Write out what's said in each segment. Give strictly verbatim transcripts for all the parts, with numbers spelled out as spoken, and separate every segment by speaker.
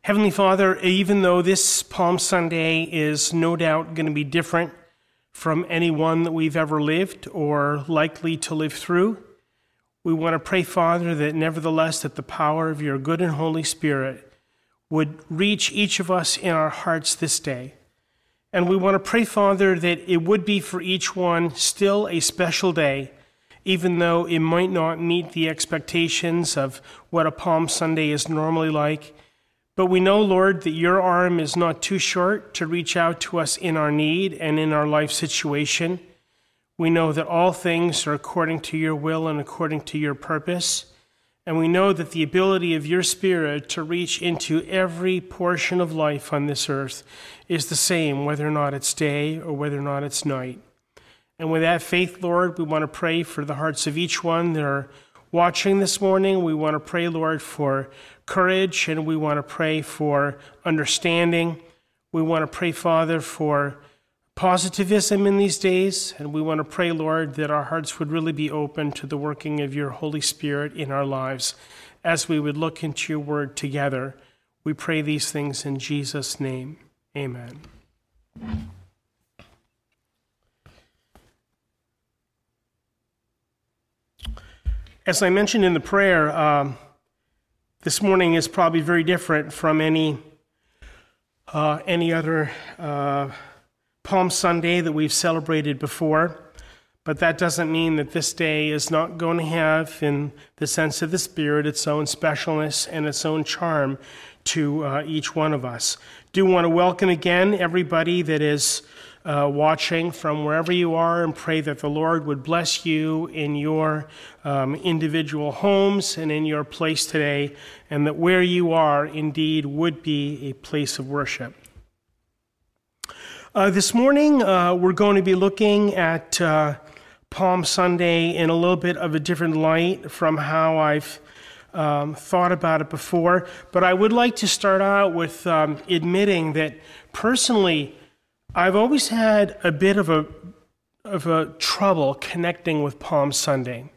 Speaker 1: Heavenly Father, even though this Palm Sunday is no doubt going to be different from any one that we've ever lived or likely to live through, we want to pray, Father, that nevertheless that the power of your good and Holy Spirit would reach each of us in our hearts this day. And we want to pray, Father, that it would be for each one still a special day, even though it might not meet the expectations of what a Palm Sunday is normally like. But we know, Lord, that your arm is not too short to reach out to us in our need and in our life situation. We know that all things are according to your will and according to your purpose. And we know that the ability of your Spirit to reach into every portion of life on this earth is the same, whether or not it's day or whether or not it's night. And with that faith, Lord, we want to pray for the hearts of each one that are watching this morning. We want to pray, Lord, for courage, and we want to pray for understanding. We want to pray, Father, for positivism in these days, and we want to pray, Lord, that our hearts would really be open to the working of your Holy Spirit in our lives as we would look into your word together. We pray these things in Jesus' name. Amen. As I mentioned in the prayer, um, this morning is probably very different from any uh, any other uh, Palm Sunday that we've celebrated before, but that doesn't mean that this day is not going to have, in the sense of the Spirit, its own specialness and its own charm to uh, each one of us. Do want to welcome again everybody that is Uh, watching from wherever you are, and pray that the Lord would bless you in your um, individual homes and in your place today, and that where you are indeed would be a place of worship. Uh, this morning, uh, we're going to be looking at uh, Palm Sunday in a little bit of a different light from how I've um, thought about it before, but I would like to start out with um, admitting that personally, I've always had a bit of a of a trouble connecting with Palm Sunday,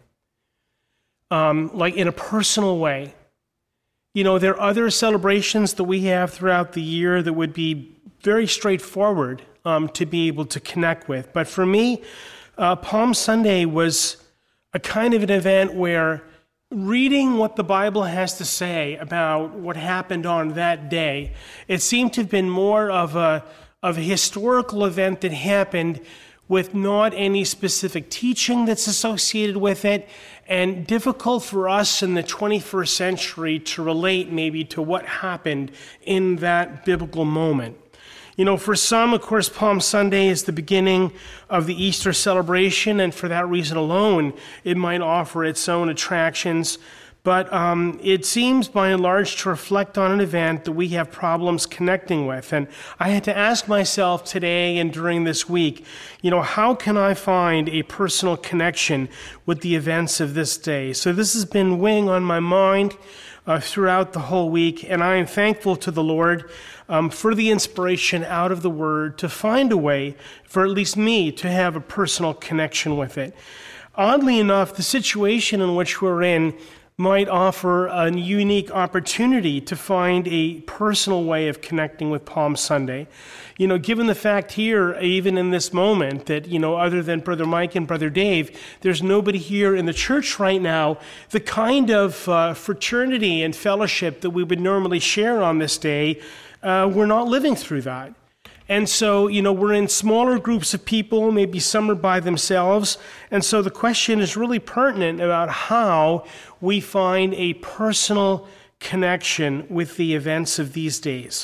Speaker 1: um, like in a personal way. You know, there are other celebrations that we have throughout the year that would be very straightforward um, to be able to connect with. But for me, uh, Palm Sunday was a kind of an event where reading what the Bible has to say about what happened on that day, it seemed to have been more of a of a historical event that happened with not any specific teaching that's associated with it, and difficult for us in the twenty-first century to relate maybe to what happened in that biblical moment. You know, for some, of course, Palm Sunday is the beginning of the Easter celebration, and for that reason alone, it might offer its own attractions. But um, it seems by and large to reflect on an event that we have problems connecting with. And I had to ask myself today and during this week, you know, how can I find a personal connection with the events of this day? So this has been weighing on my mind uh, throughout the whole week, and I am thankful to the Lord um, for the inspiration out of the Word to find a way for at least me to have a personal connection with it. Oddly enough, the situation in which we're in might offer a unique opportunity to find a personal way of connecting with Palm Sunday. You know, given the fact here, even in this moment, that, you know, other than Brother Mike and Brother Dave, there's nobody here in the church right now, the kind of uh, fraternity and fellowship that we would normally share on this day, uh, we're not living through that. And so, you know, we're in smaller groups of people, maybe some are by themselves. And so the question is really pertinent about how we find a personal connection with the events of these days.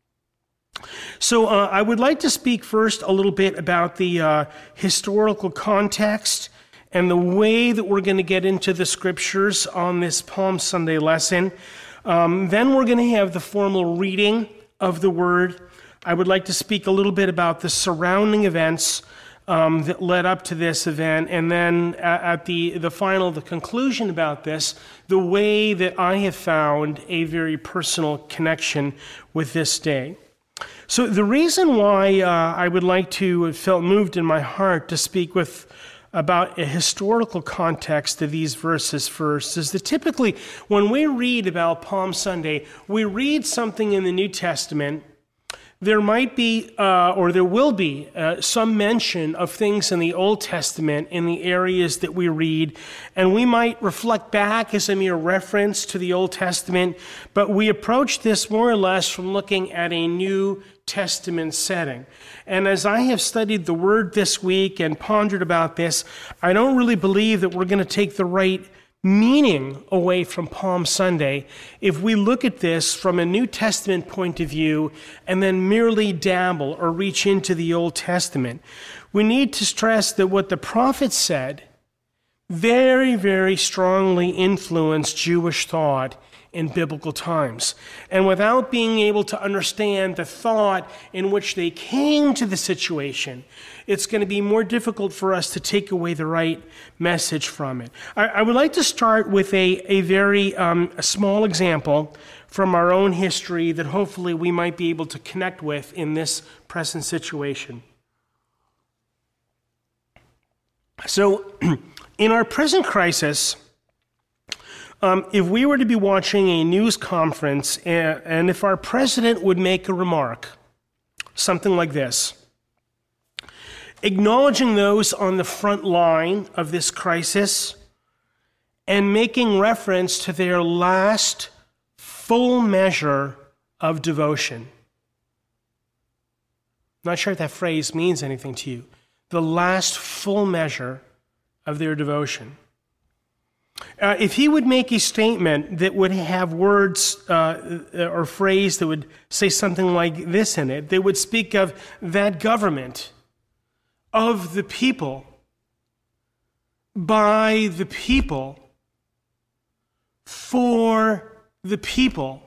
Speaker 1: So uh, I would like to speak first a little bit about the uh, historical context and the way that we're going to get into the scriptures on this Palm Sunday lesson. Um, then we're going to have the formal reading of the Word. I would like to speak a little bit about the surrounding events um, that led up to this event, and then at the, the final, the conclusion about this, the way that I have found a very personal connection with this day. So the reason why uh, I would like to, it felt moved in my heart to speak with about a historical context of these verses first is that typically when we read about Palm Sunday, we read something in the New Testament. There might be, uh, or there will be, uh, some mention of things in the Old Testament in the areas that we read, and we might reflect back as a mere reference to the Old Testament, but we approach this more or less from looking at a New Testament setting. And as I have studied the Word this week and pondered about this, I don't really believe that we're going to take the right meaning away from Palm Sunday if we look at this from a New Testament point of view and then merely dabble or reach into the Old Testament. We need to stress that what the prophet said very, very strongly influenced Jewish thought in biblical times. And without being able to understand the thought in which they came to the situation, it's going to be more difficult for us to take away the right message from it. I, I would like to start with a, a very um, a small example from our own history that hopefully we might be able to connect with in this present situation. So, in our present crisis, Um, if we were to be watching a news conference and, and if our president would make a remark, something like this, acknowledging those on the front line of this crisis and making reference to their last full measure of devotion. Not sure if that phrase means anything to you. The last full measure of their devotion. Uh, if he would make a statement that would have words uh, or phrase that would say something like this in it, they would speak of that government, of the people, by the people, for the people.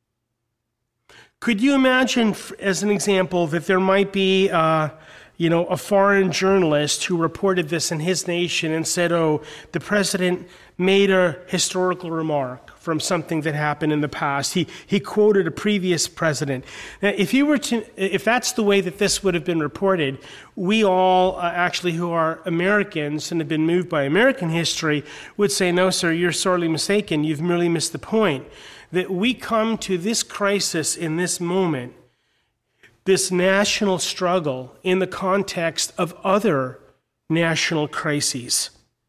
Speaker 1: Could you imagine, as an example, that there might be uh, you know, a foreign journalist who reported this in his nation and said, oh, the president made a historical remark from something that happened in the past. He he quoted a previous president. Now, if you were to, if that's the way that this would have been reported, we all uh, actually who are Americans and have been moved by American history would say, no, sir, you're sorely mistaken. You've merely missed the point. That we come to this crisis in this moment, this national struggle in the context of other national crises.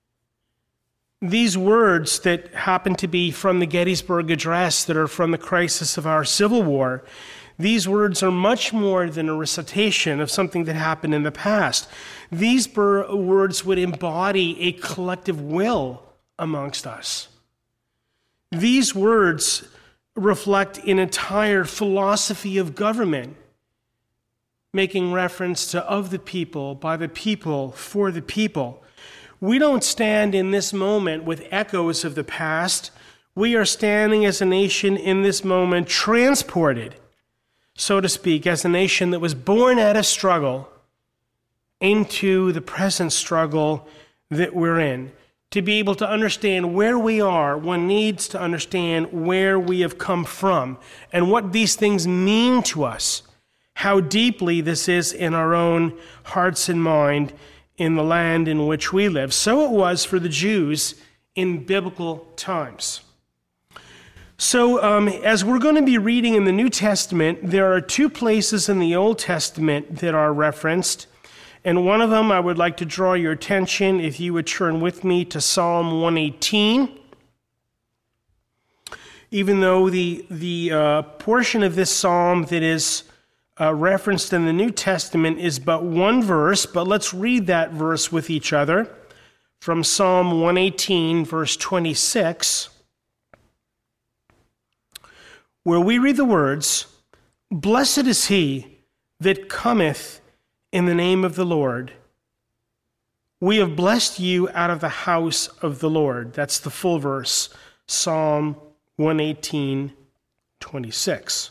Speaker 1: These words that happen to be from the Gettysburg Address, that are from the crisis of our Civil War, these words are much more than a recitation of something that happened in the past. These bur- words would embody a collective will amongst us. These words reflect an entire philosophy of government, making reference to of the people, by the people, for the people. We don't stand in this moment with echoes of the past. We are standing as a nation in this moment transported, so to speak, as a nation that was born out of struggle into the present struggle that we're in. To be able to understand where we are, one needs to understand where we have come from and what these things mean to us. How deeply this is in our own hearts and mind in the land in which we live. So it was for the Jews in biblical times. So um, as we're going to be reading in the New Testament, there are two places in the Old Testament that are referenced. And one of them I would like to draw your attention, if you would turn with me to Psalm one eighteen. Even though the, the uh, portion of this psalm that is Uh, referenced in the New Testament is but one verse, but let's read that verse with each other from Psalm one eighteen, verse twenty-six, where we read the words, "Blessed is he that cometh in the name of the Lord. We have blessed you out of the house of the Lord." That's the full verse, Psalm one eighteen, twenty-six.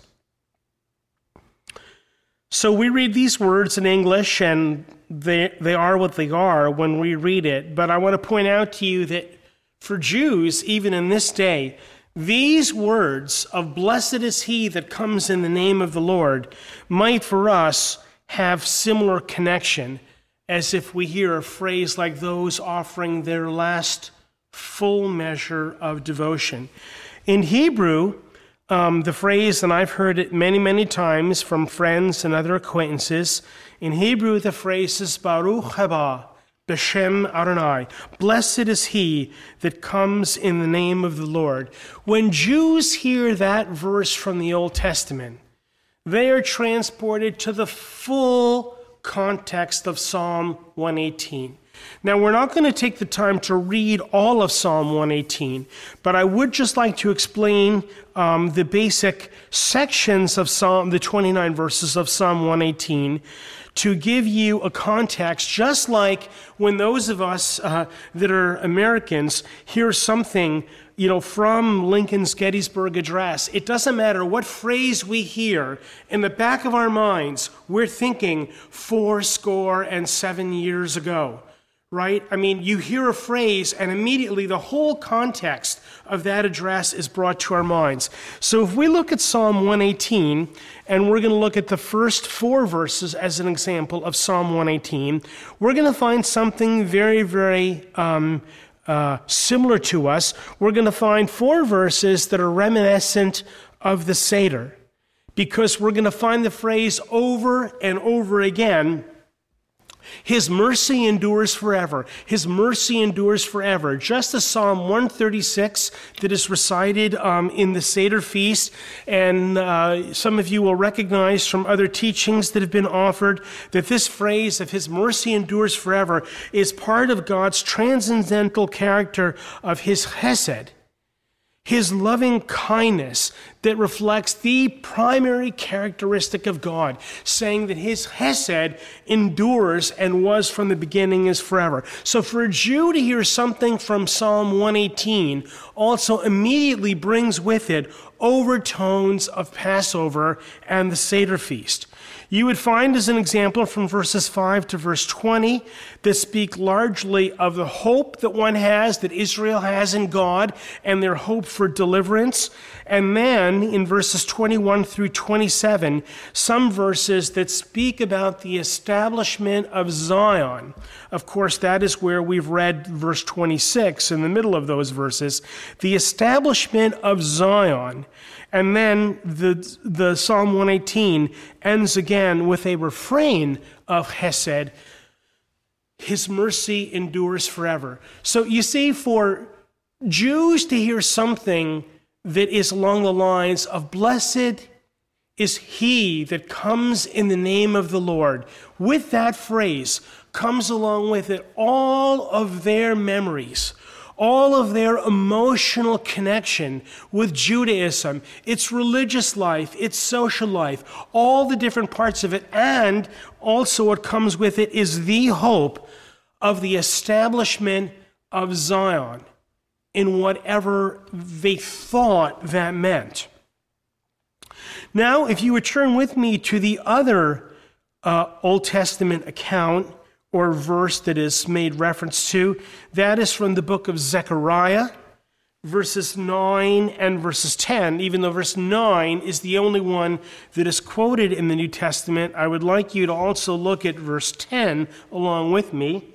Speaker 1: So we read these words in English, and they they are what they are when we read it. But I want to point out to you that for Jews, even in this day, these words of "blessed is he that comes in the name of the Lord" might for us have similar connection as if we hear a phrase like those offering their last full measure of devotion. In Hebrew, um, the phrase, and I've heard it many, many times from friends and other acquaintances, in Hebrew the phrase is Baruch haba b'shem Adonai. Blessed is he that comes in the name of the Lord. When Jews hear that verse from the Old Testament, they are transported to the full context of Psalm one eighteen. Now, we're not going to take the time to read all of Psalm one eighteen, but I would just like to explain um, the basic sections of Psalm, the twenty-nine verses of Psalm one eighteen, to give you a context, just like when those of us uh, that are Americans hear something, you know, from Lincoln's Gettysburg Address. It doesn't matter what phrase we hear, in the back of our minds, we're thinking four score and seven years ago, right? I mean, you hear a phrase and immediately the whole context of that address is brought to our minds. So if we look at Psalm one eighteen, and we're going to look at the first four verses as an example of Psalm one eighteen, we're going to find something very, very um, uh, similar to us. We're going to find four verses that are reminiscent of the Seder, because we're going to find the phrase over and over again, his mercy endures forever. His mercy endures forever. Just as Psalm one thirty-six that is recited um, in the Seder feast, and uh, some of you will recognize from other teachings that have been offered that this phrase of his mercy endures forever is part of God's transcendental character of his chesed, his loving kindness that reflects the primary characteristic of God, saying that his chesed endures and was from the beginning is forever. So for a Jew to hear something from Psalm one eighteen also immediately brings with it overtones of Passover and the Seder feast. You would find as an example from verses five to verse twenty that speak largely of the hope that one has, that Israel has in God, and their hope for deliverance. And then in verses twenty-one through twenty-seven, some verses that speak about the establishment of Zion. Of course, that is where we've read verse twenty-six in the middle of those verses, the establishment of Zion. And then the, the Psalm one eighteen ends again with a refrain of Hesed. His mercy endures forever. So you see, for Jews to hear something that is along the lines of blessed is he that comes in the name of the Lord, with that phrase comes along with it all of their memories, all of their emotional connection with Judaism, its religious life, its social life, all the different parts of it, and also what comes with it is the hope of the establishment of Zion in whatever they thought that meant. Now, if you would turn with me to the other uh, Old Testament account or verse that is made reference to, that is from the book of Zechariah, verses nine and verses ten. Even though verse nine is the only one that is quoted in the New Testament, I would like you to also look at verse ten along with me.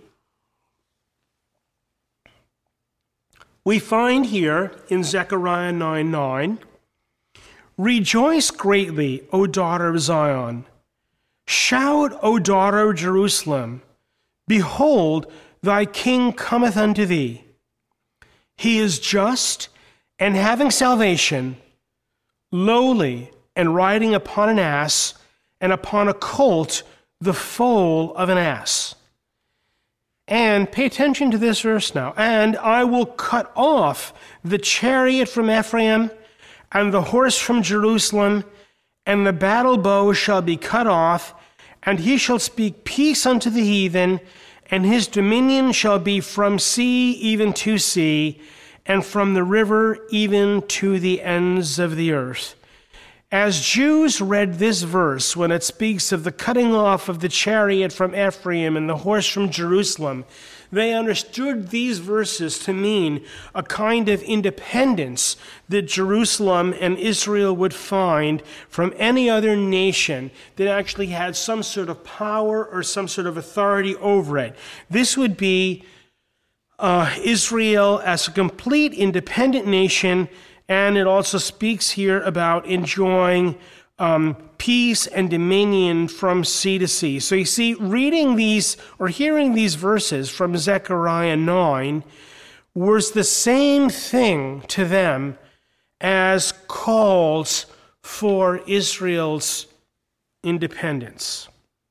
Speaker 1: We find here in Zechariah nine nine, rejoice greatly, O daughter of Zion. Shout, O daughter of Jerusalem. Behold, thy king cometh unto thee. He is just and having salvation, lowly and riding upon an ass, and upon a colt, the foal of an ass. And pay attention to this verse now. And I will cut off the chariot from Ephraim, and the horse from Jerusalem, and the battle bow shall be cut off, and he shall speak peace unto the heathen, and his dominion shall be from sea even to sea, and from the river even to the ends of the earth. As Jews read this verse, when it speaks of the cutting off of the chariot from Ephraim and the horse from Jerusalem, they understood these verses to mean a kind of independence that Jerusalem and Israel would find from any other nation that actually had some sort of power or some sort of authority over it. This would be uh, Israel as a complete independent nation. And it also speaks here about enjoying um, peace and dominion from sea to sea. So you see, reading these or hearing these verses from Zechariah nine was the same thing to them as calls for Israel's independence.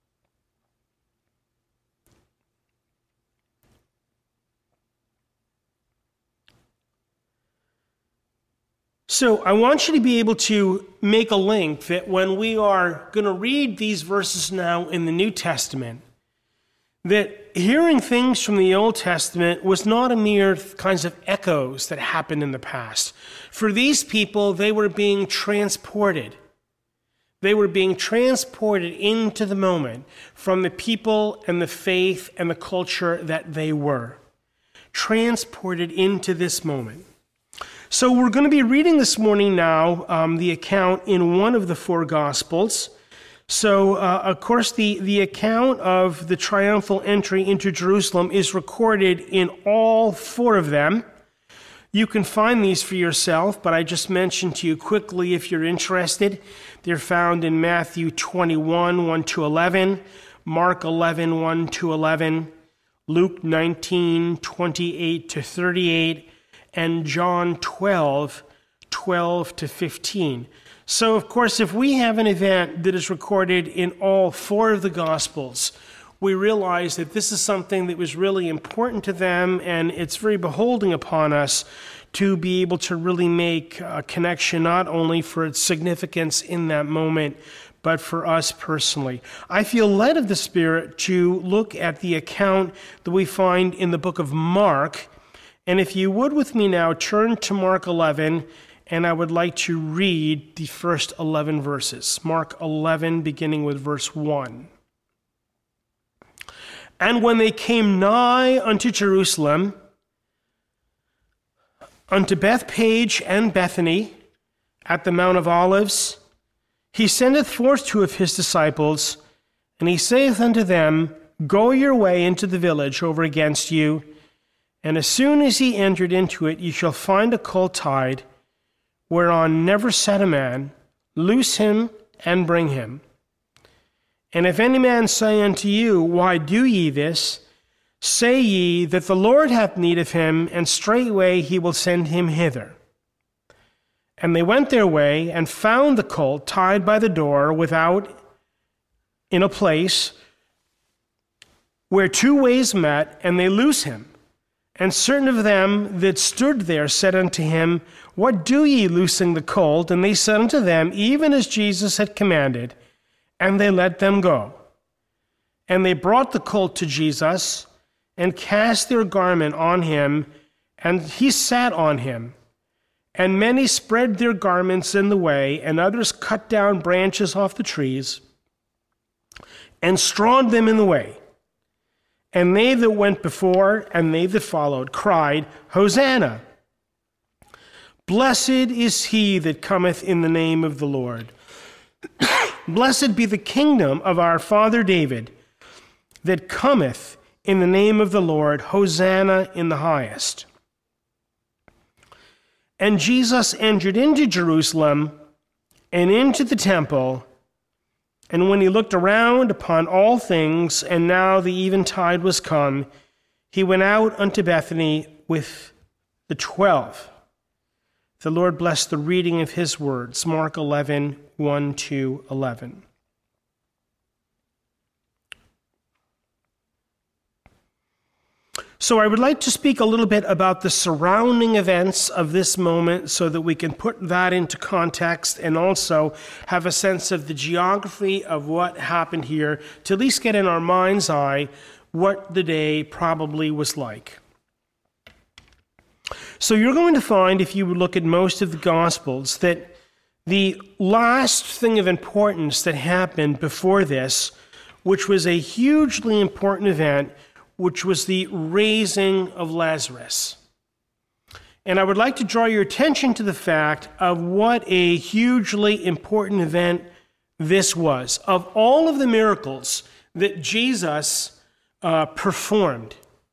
Speaker 1: So I want you to be able to make a link that when we are going to read these verses now in the New Testament, that hearing things from the Old Testament was not a mere kinds of echoes that happened in the past. For these people, they were being transported. They were being transported into the moment from the people and the faith and the culture that they were. Transported into this moment. So we're going to be reading this morning now um, the account in one of the four Gospels. So, uh, of course, the, the account of the triumphal entry into Jerusalem is recorded in all four of them. You can find these for yourself, but I just mentioned to you quickly if you're interested. They're found in Matthew twenty-one, one to eleven, Mark eleven, one to eleven, Luke nineteen, twenty-eight to thirty-eight, and John twelve, twelve to fifteen. So, of course, if we have an event that is recorded in all four of the Gospels, we realize that this is something that was really important to them, and it's very beholding upon us to be able to really make a connection not only for its significance in that moment, but for us personally. I feel led of the Spirit to look at the account that we find in the book of Mark. And if you would with me now, turn to Mark eleven, and I would like to read the first eleven verses. Mark eleven, beginning with verse one. And when they came nigh unto Jerusalem, unto Bethpage and Bethany, at the Mount of Olives, he sendeth forth two of his disciples, and he saith unto them, Go your way into the village over against you, and as soon as ye entered into it, ye shall find a colt tied, whereon never sat a man. Loose him and bring him. And if any man say unto you, Why do ye this? Say ye that the Lord hath need of him, and straightway he will send him hither. And they went their way, and found the colt tied by the door without in a place where two ways met, and they loose him. And certain of them that stood there said unto him, What do ye loosing the colt? And they said unto them, Even as Jesus had commanded. And they let them go. And they brought the colt to Jesus, and cast their garment on him, and he sat on him. And many spread their garments in the way, and others cut down branches off the trees, and strawed them in the way. And they that went before, and they that followed, cried, Hosanna! Blessed is he that cometh in the name of the Lord. Blessed be the kingdom of our father David, that cometh in the name of the Lord. Hosanna in the highest. And Jesus entered into Jerusalem, and into the temple, and when he looked around upon all things, and now the eventide was come, he went out unto Bethany with the twelve. The Lord bless the reading of his words. Mark eleven, one to eleven. So I would like to speak a little bit about the surrounding events of this moment so that we can put that into context and also have a sense of the geography of what happened here to at least get in our mind's eye what the day probably was like. So you're going to find, if you look at most of the Gospels, that the last thing of importance that happened before this, which was a hugely important event, which was the raising of Lazarus. And I would like to draw your attention to the fact of what a hugely important event this was. Of all of the miracles that Jesus uh, performed,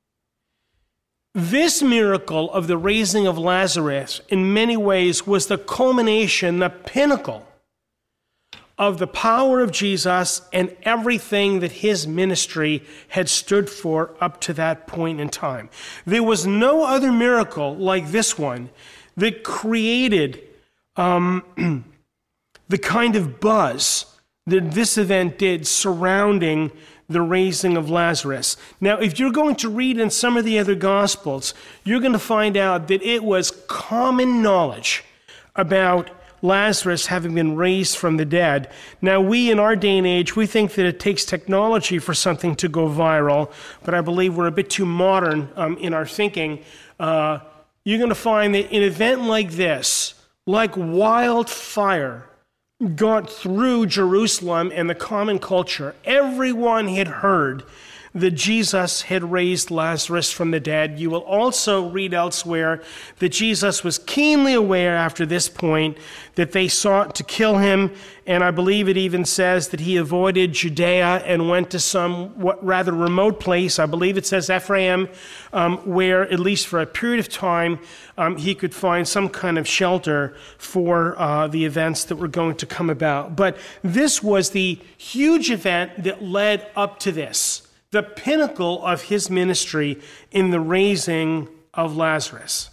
Speaker 1: this miracle of the raising of Lazarus in many ways was the culmination, the pinnacle of the power of Jesus and everything that his ministry had stood for up to that point in time. There was no other miracle like this one that created um, the kind of buzz that this event did surrounding the raising of Lazarus. Now, if you're going to read in some of the other Gospels, you're going to find out that it was common knowledge about Lazarus having been raised from the dead. Now, we in our day and age, we think that it takes technology for something to go viral, but I believe we're a bit too modern um, in our thinking. Uh, you're going to find that an event like this, like wildfire, got through Jerusalem and the common culture. Everyone had heard that Jesus had raised Lazarus from the dead. You will also read elsewhere that Jesus was keenly aware after this point that they sought to kill him, and I believe it even says that he avoided Judea and went to some what rather remote place. I believe it says Ephraim, um, where at least for a period of time um, he could find some kind of shelter for uh, the events that were going to come about. But this was the huge event that led up to this, the pinnacle of his ministry in the raising of Lazarus.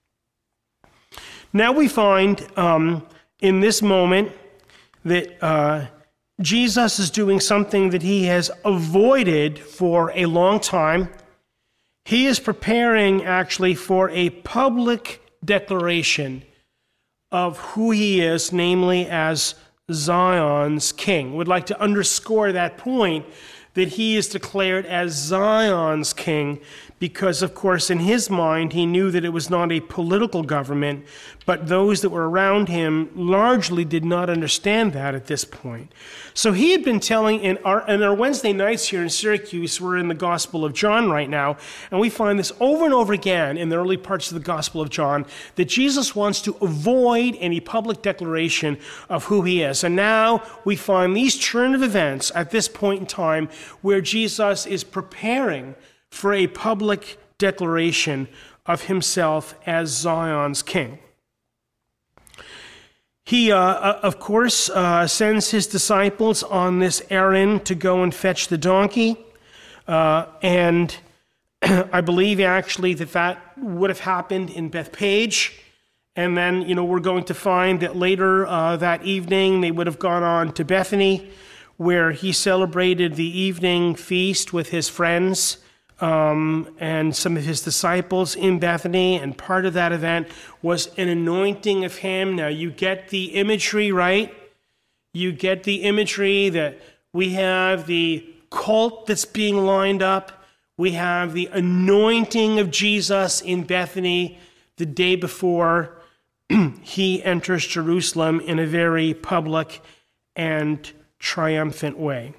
Speaker 1: Now we find um, in this moment that uh, Jesus is doing something that he has avoided for a long time. He is preparing actually for a public declaration of who he is, namely as Zion's king. Would like to underscore that point, that he is declared as Zion's king, because, of course, in his mind, he knew that it was not a political government, but those that were around him largely did not understand that at this point. So he had been telling, in our, in our Wednesday nights here in Syracuse, we're in the Gospel of John right now, and we find this over and over again in the early parts of the Gospel of John, that Jesus wants to avoid any public declaration of who he is. And now we find these turn of events at this point in time where Jesus is preparing for a public declaration of himself as Zion's king. He, uh, of course, uh, sends his disciples on this errand to go and fetch the donkey. Uh, and I believe actually that that would have happened in Bethpage. And then, you know, we're going to find that later uh, that evening they would have gone on to Bethany, where he celebrated the evening feast with his friends Um, and some of his disciples in Bethany, and part of that event was an anointing of him. Now, you get the imagery, right? You get the imagery that we have the colt that's being lined up. We have the anointing of Jesus in Bethany the day before he enters Jerusalem in a very public and triumphant way.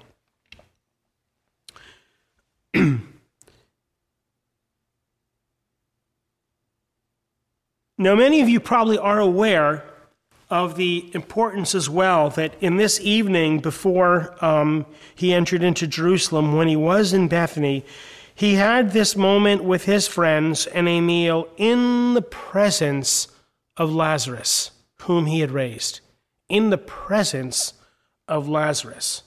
Speaker 1: Now, many of you probably are aware of the importance as well that in this evening before um, he entered into Jerusalem, when he was in Bethany, he had this moment with his friends and a meal in the presence of Lazarus, whom he had raised. In the presence of Lazarus.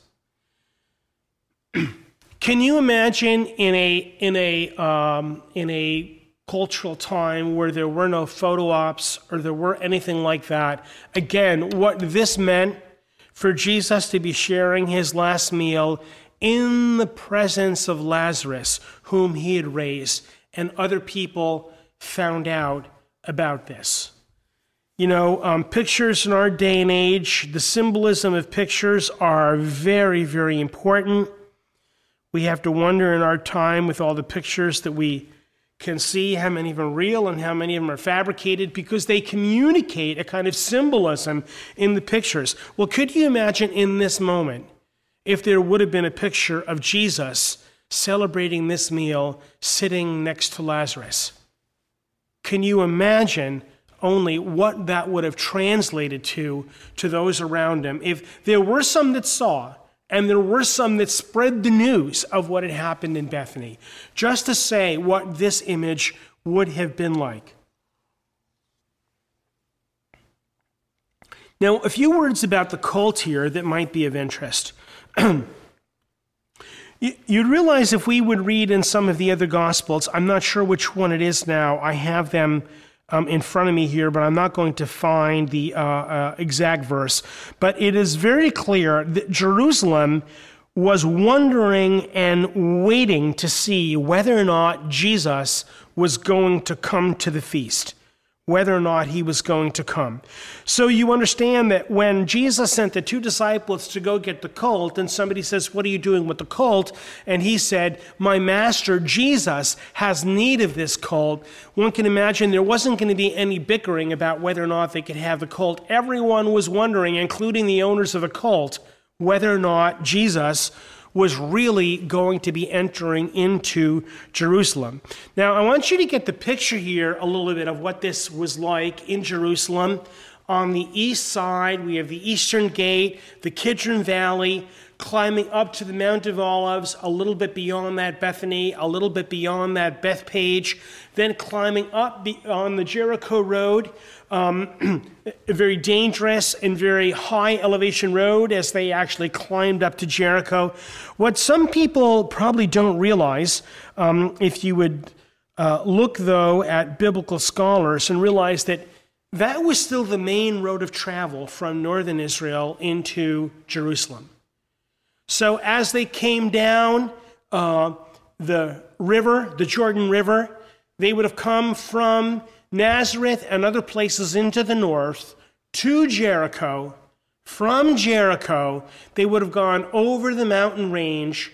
Speaker 1: Can you imagine in a in a um, in a cultural time where there were no photo ops or there were anything like that? Again, what this meant for Jesus to be sharing his last meal in the presence of Lazarus, whom he had raised, and other people found out about this. You know, um, pictures in our day and age, the symbolism of pictures are very, very important. We have to wonder in our time with all the pictures that we can see how many of them are real and how many of them are fabricated, because they communicate a kind of symbolism in the pictures. Well, could you imagine in this moment if there would have been a picture of Jesus celebrating this meal sitting next to Lazarus? Can you imagine only what that would have translated to to those around him? If there were some that saw, and there were some that spread the news of what had happened in Bethany, just to say what this image would have been like. Now, a few words about the cult here that might be of interest. You'd realize if we would read in some of the other Gospels, I'm not sure which one it is now, I have them um, in front of me here, but I'm not going to find the uh, uh, exact verse. But it is very clear that Jerusalem was wondering and waiting to see whether or not Jesus was going to come to the feast, whether or not he was going to come. So you understand that when Jesus sent the two disciples to go get the colt, and somebody says, "What are you doing with the colt?" And he said, "My master Jesus has need of this colt." One can imagine there wasn't going to be any bickering about whether or not they could have the colt. Everyone was wondering, including the owners of the colt, whether or not Jesus was really going to be entering into Jerusalem. Now, I want you to get the picture here a little bit of what this was like in Jerusalem. On the east side, we have the Eastern Gate, the Kidron Valley, climbing up to the Mount of Olives, a little bit beyond that Bethany, a little bit beyond that Bethpage, then climbing up on the Jericho Road, um, a very dangerous and very high elevation road as they actually climbed up to Jericho. What some people probably don't realize, um, if you would uh, look though at biblical scholars and realize that that was still the main road of travel from northern Israel into Jerusalem. So as they came down uh, the river, the Jordan River, they would have come from Nazareth and other places into the north to Jericho. From Jericho, they would have gone over the mountain range,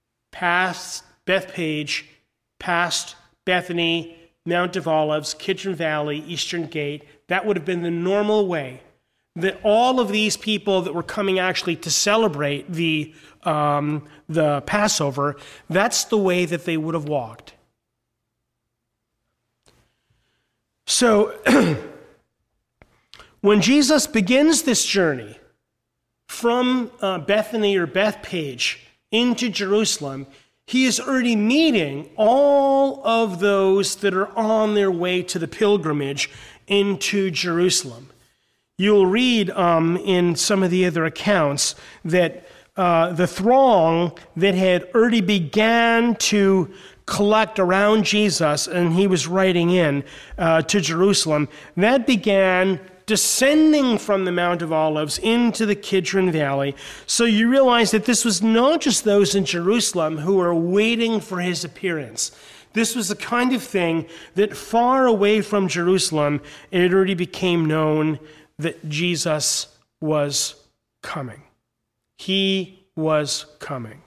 Speaker 1: past Bethpage, past Bethany, Mount of Olives, Kidron Valley, Eastern Gate. That would have been the normal way that all of these people that were coming actually to celebrate the um, the Passover, that's the way that they would have walked. So when Jesus begins this journey from uh, Bethany or Bethpage into Jerusalem, he is already meeting all of those that are on their way to the pilgrimage into Jerusalem. You'll read um, in some of the other accounts that uh, the throng that had already began to collect around Jesus, and he was riding in uh, to Jerusalem, that began descending from the Mount of Olives into the Kidron Valley. So you realize that this was not just those in Jerusalem who were waiting for his appearance. This was the kind of thing that far away from Jerusalem, it already became known that Jesus was coming. He was coming.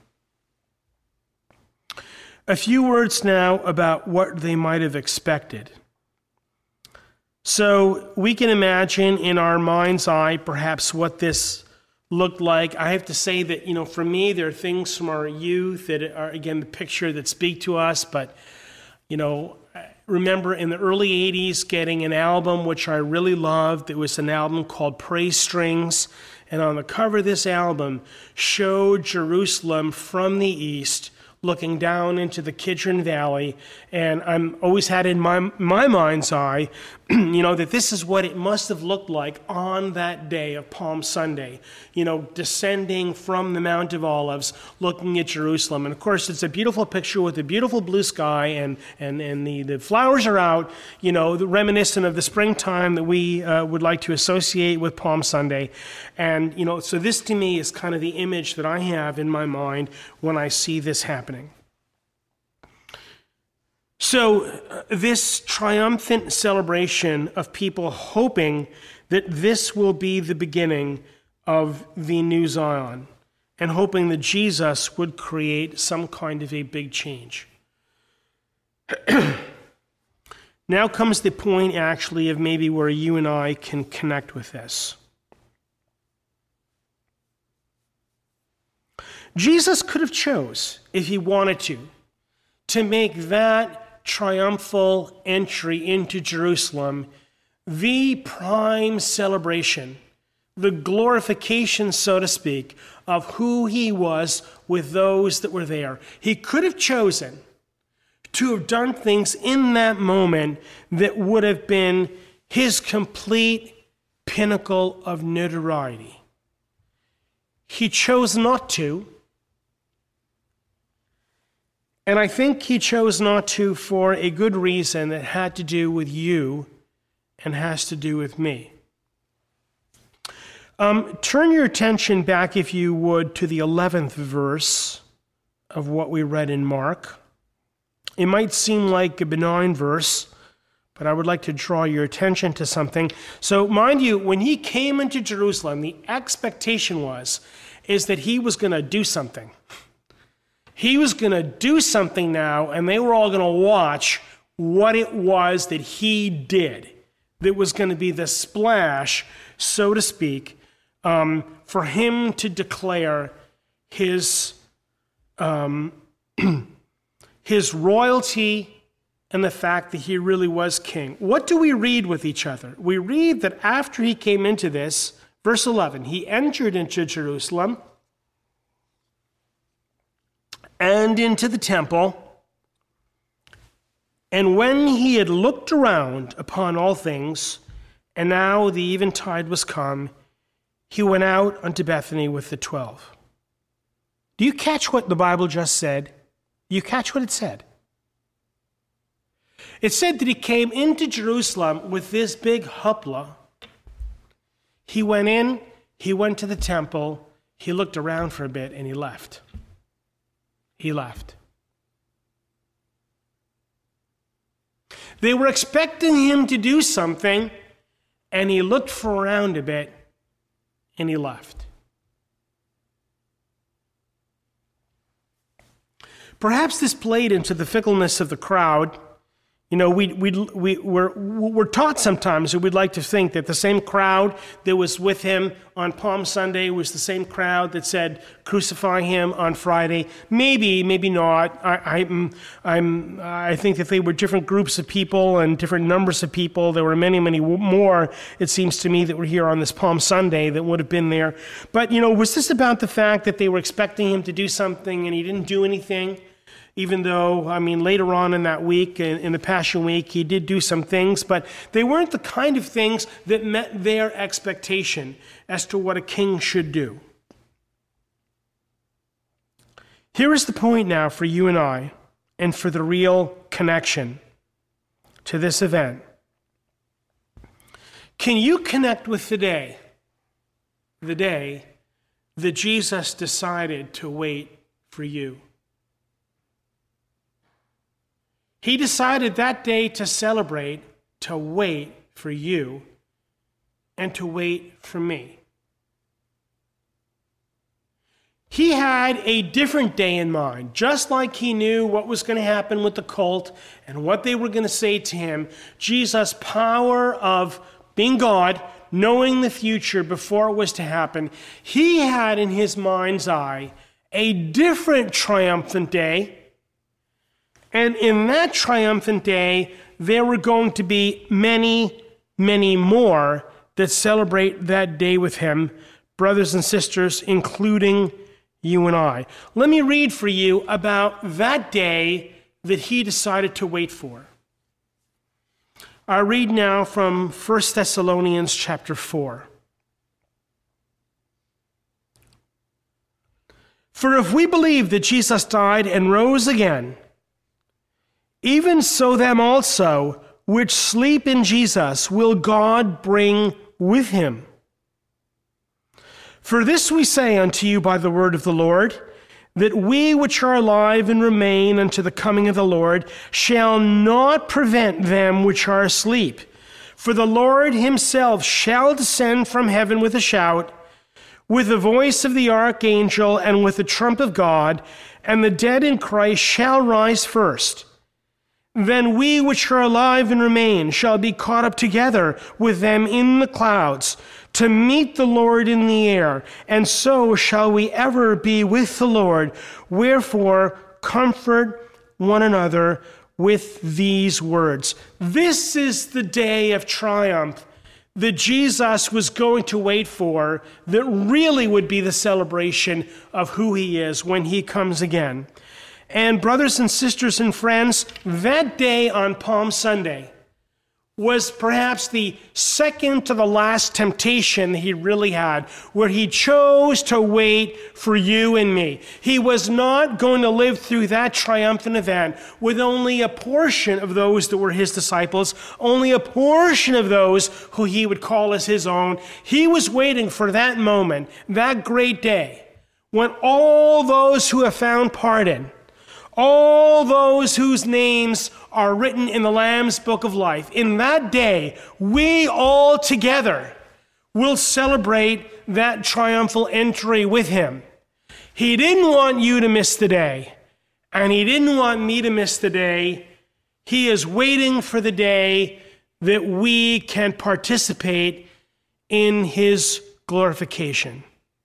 Speaker 1: A few words now about what they might have expected. So we can imagine in our mind's eye perhaps what this looked like. I have to say that, you know, for me, there are things from our youth that are, again, the picture that speak to us. But, you know, remember in the early eighties getting an album which I really loved. It was an album called Praise Strings. And on the cover of this album showed Jerusalem from the east, looking down into the Kidron Valley, and I'm always had in my my mind's eye, you know, that this is what it must have looked like on that day of Palm Sunday, you know, descending from the Mount of Olives, looking at Jerusalem. And of course, it's a beautiful picture with a beautiful blue sky, and and and the, the flowers are out, you know, reminiscent of the springtime that we uh, would like to associate with Palm Sunday. And, you know, so this to me is kind of the image that I have in my mind when I see this happening. So uh, this triumphant celebration of people hoping that this will be the beginning of the new Zion, and hoping that Jesus would create some kind of a big change. Now comes the point, actually, of maybe where you and I can connect with this. Jesus could have chose, if he wanted to, to make that triumphal entry into Jerusalem the prime celebration, the glorification, so to speak, of who he was with those that were there. He could have chosen to have done things in that moment that would have been his complete pinnacle of notoriety. He chose not to, and I think he chose not to for a good reason that had to do with you and has to do with me. Um, turn your attention back, if you would, to the eleventh verse of what we read in Mark. It might seem like a benign verse, but I would like to draw your attention to something. So, mind you, when he came into Jerusalem, the expectation was, is that he was going to do something. He was going to do something now, and they were all going to watch what it was that he did that was going to be the splash, so to speak, um, for him to declare his um, his royalty and the fact that he really was king. What do we read with each other? We read that after he came into this, verse eleven, he entered into Jerusalem and into the temple, and when he had looked around upon all things, and now the eventide was come, he went out unto Bethany with the twelve. Do you catch what the Bible just said? Do you catch what it said? It said that he came into Jerusalem with this big hoopla. He went in, he went to the temple, he looked around for a bit, and he left. He left. They were expecting him to do something, and he looked for around a bit, and he left. Perhaps this played into the fickleness of the crowd. You know, we, we, we, we're, we're taught sometimes that we'd like to think that the same crowd that was with him on Palm Sunday was the same crowd that said, crucify him on Friday. Maybe, maybe not. I, I'm, I'm, I think that they were different groups of people and different numbers of people. There were many, many more, it seems to me, that were here on this Palm Sunday that would have been there. But, you know, was this about the fact that they were expecting him to do something and he didn't do anything? Even though, I mean, later on in that week, in, in the Passion Week, he did do some things, but they weren't the kind of things that met their expectation as to what a king should do. Here is the point now for you and I, and for the real connection to this event. Can you connect with the day, the day that Jesus decided to wait for you? He decided that day to celebrate, to wait for you, and to wait for me. He had a different day in mind, just like he knew what was going to happen with the cult and what they were going to say to him. Jesus' power of being God, knowing the future before it was to happen, he had in his mind's eye a different triumphant day. And in that triumphant day, there were going to be many, many more that celebrate that day with him, brothers and sisters, including you and I. Let me read for you about that day that he decided to wait for. I read now from First Thessalonians chapter four. For if we believe that Jesus died and rose again, even so them also, which sleep in Jesus, will God bring with him. For this we say unto you by the word of the Lord, that we which are alive and remain unto the coming of the Lord shall not prevent them which are asleep. For the Lord himself shall descend from heaven with a shout, with the voice of the archangel, and with the trump of God, and the dead in Christ shall rise first. Then we which are alive and remain shall be caught up together with them in the clouds to meet the Lord in the air, and so shall we ever be with the Lord. Wherefore, comfort one another with these words. This is the day of triumph that Jesus was going to wait for, that really would be the celebration of who he is when he comes again. And brothers and sisters and friends, that day on Palm Sunday was perhaps the second to the last temptation he really had, where he chose to wait for you and me. He was not going to live through that triumphant event with only a portion of those that were his disciples, only a portion of those who he would call as his own. He was waiting for that moment, that great day, when all those who have found pardon, all those whose names are written in the Lamb's Book of Life, in that day, we all together will celebrate that triumphal entry with him. He didn't want you to miss the day, and he didn't want me to miss the day. He is waiting for the day that we can participate in his glorification.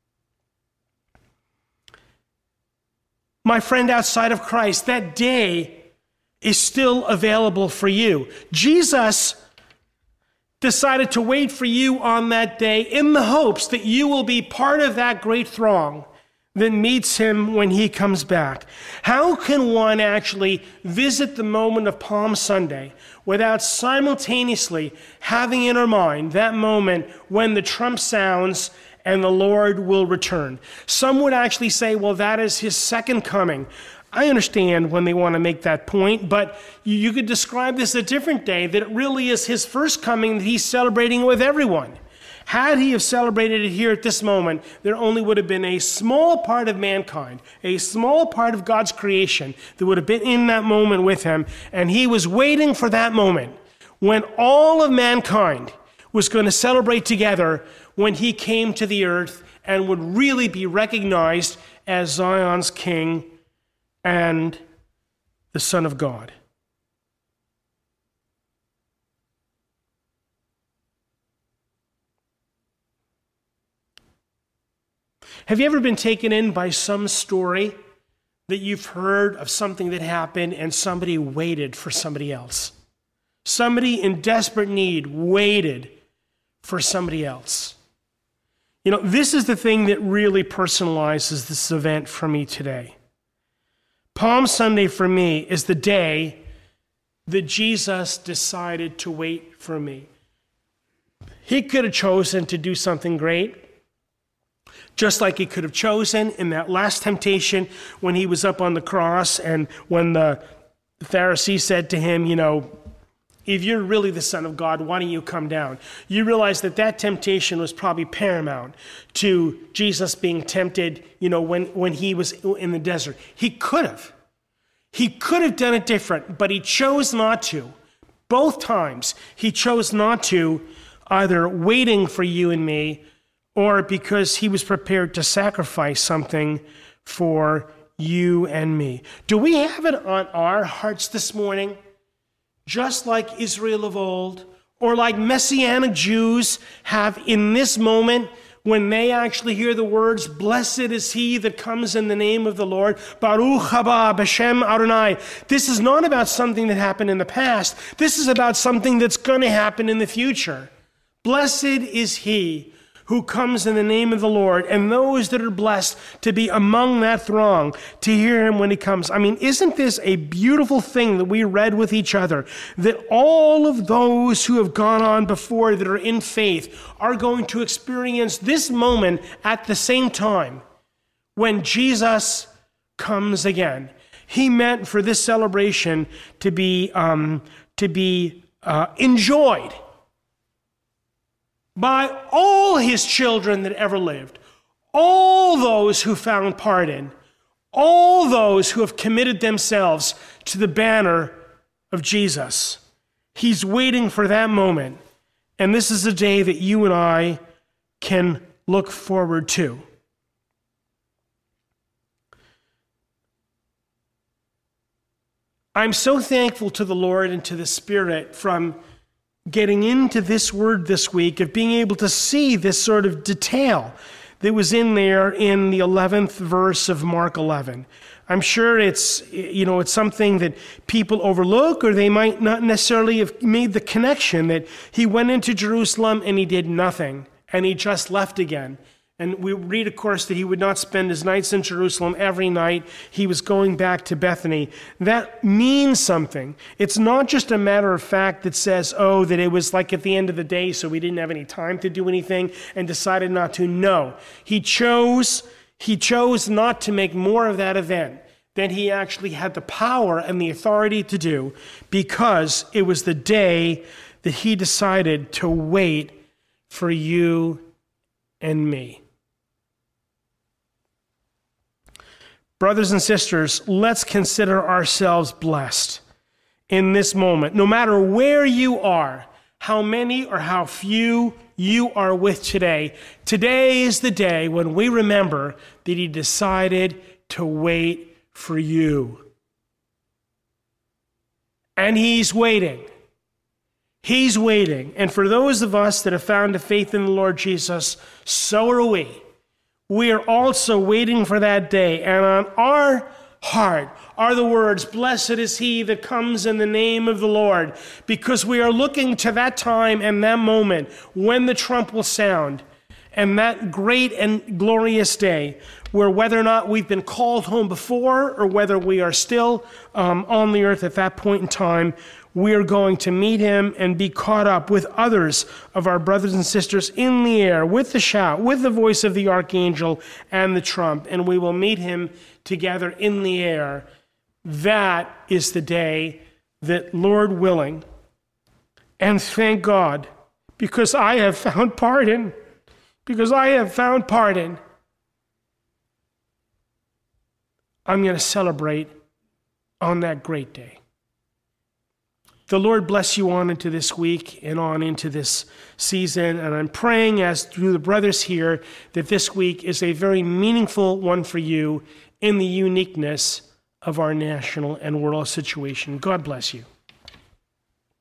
Speaker 1: My friend, outside of Christ, that day is still available for you. Jesus decided to wait for you on that day in the hopes that you will be part of that great throng that meets him when he comes back. How can one actually visit the moment of Palm Sunday without simultaneously having in our mind that moment when the trump sounds and the Lord will return? Some would actually say, well, that is his second coming. I understand when they want to make that point, but you, you could describe this a different day, that it really is his first coming, that he's celebrating with everyone. Had he have celebrated it here at this moment, there only would have been a small part of mankind, a small part of God's creation that would have been in that moment with him, and he was waiting for that moment when all of mankind was going to celebrate together when he came to the earth and would really be recognized as Zion's king and the Son of God. Have you ever been taken in by some story that you've heard of something that happened and somebody waited for somebody else? Somebody in desperate need waited for somebody else. You know, this is the thing that really personalizes this event for me today. Palm Sunday for me is the day that Jesus decided to wait for me. He could have chosen to do something great, just like he could have chosen in that last temptation when he was up on the cross and when the Pharisee said to him, you know, if you're really the Son of God, why don't you come down? You realize that that temptation was probably paramount to Jesus being tempted, you know, when, when he was in the desert. He could have. He could have done it different, but he chose not to. Both times, he chose not to, either waiting for you and me, or because he was prepared to sacrifice something for you and me. Do we have it on our hearts this morning? Just like Israel of old, or like Messianic Jews have in this moment when they actually hear the words, blessed is he that comes in the name of the Lord, Baruch haba b'shem Adonai. This is not about something that happened in the past. This is about something that's going to happen in the future. Blessed is he who comes in the name of the Lord, and those that are blessed to be among that throng, to hear him when he comes. I mean, isn't this a beautiful thing that we read with each other? That all of those who have gone on before that are in faith are going to experience this moment at the same time when Jesus comes again. He meant for this celebration to be, um, to be uh, enjoyed by all his children that ever lived, all those who found pardon, all those who have committed themselves to the banner of Jesus. He's waiting for that moment, and this is a day that you and I can look forward to. I'm so thankful to the Lord and to the Spirit from getting into this word this week, of being able to see this sort of detail that was in there in the eleventh verse of Mark eleven. I'm sure it's, you know, it's something that people overlook, or they might not necessarily have made the connection that he went into Jerusalem and he did nothing, and he just left again. And we read, of course, that he would not spend his nights in Jerusalem every night. He was going back to Bethany. That means something. It's not just a matter of fact that says, oh, that it was like at the end of the day, so we didn't have any time to do anything and decided not to. No, he chose, he chose not to make more of that event than he actually had the power and the authority to do, because it was the day that he decided to wait for you and me. Brothers and sisters, let's consider ourselves blessed in this moment. No matter where you are, how many or how few you are with today, today is the day when we remember that he decided to wait for you. And he's waiting. He's waiting. And for those of us that have found a faith in the Lord Jesus, so are we. We are also waiting for that day. And on our heart are the words, "Blessed is he that comes in the name of the Lord," because we are looking to that time and that moment when the trump will sound, and that great and glorious day where, whether or not we've been called home before or whether we are still um, on the earth at that point in time, we are going to meet him and be caught up with others of our brothers and sisters in the air, with the shout, with the voice of the archangel and the trump, and we will meet him together in the air. That is the day that, Lord willing, and thank God, because I have found pardon, because I have found pardon, I'm going to celebrate on that great day. The Lord bless you on into this week and on into this season. And I'm praying, as through the brothers here, that this week is a very meaningful one for you in the uniqueness of our national and world situation. God bless you.